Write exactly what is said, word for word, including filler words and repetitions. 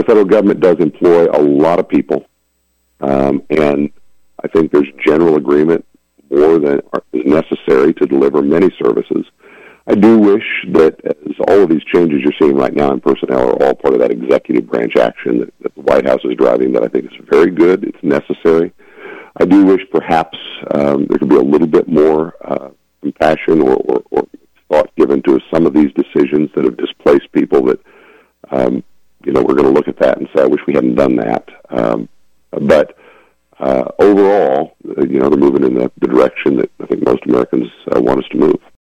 the federal government does employ a lot of people, um, and I think there's general agreement more than is necessary to deliver many services. I do wish that as all of these changes you're seeing right now in personnel are all part of that executive branch action that, that the White House is driving, that I think is very good. It's necessary. I do wish perhaps um, there could be a little bit more uh, compassion or, or, or thought given to some of these decisions that have displaced people that, um, you know, we're going to look at that and say, I wish we hadn't done that. Um, but uh, overall, you know, they're moving in the, the direction that I think most Americans uh, want us to move.